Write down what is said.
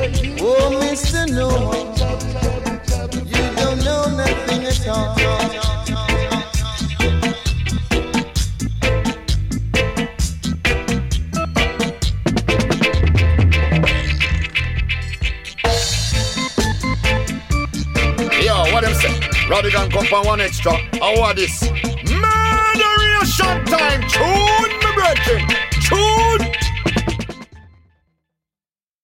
Oh, Mr. No More, you don't know nothing at all. What them say? Radigan come for one extra. How are this? Murderation time. Tune, me brethren. Tune.